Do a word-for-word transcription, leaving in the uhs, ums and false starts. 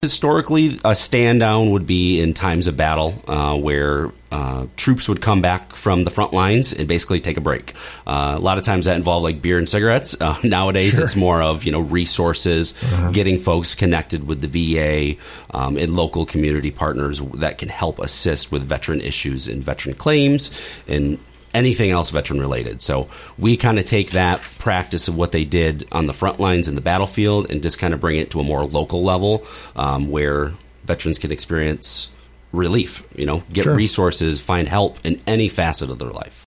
Historically, a stand down would be in times of battle uh, where uh, troops would come back from the front lines and basically take a break. Uh, a lot of times that involved like beer and cigarettes. Uh, nowadays, sure. It's more of, you know, resources, uh-huh. getting folks connected with the V A um, and local community partners that can help assist with veteran issues and veteran claims and anything else veteran related. So we kind of take that practice of what they did on the front lines in the battlefield and just kind of bring it to a more local level um, where veterans can experience relief, you know, get sure. resources, find help in any facet of their life.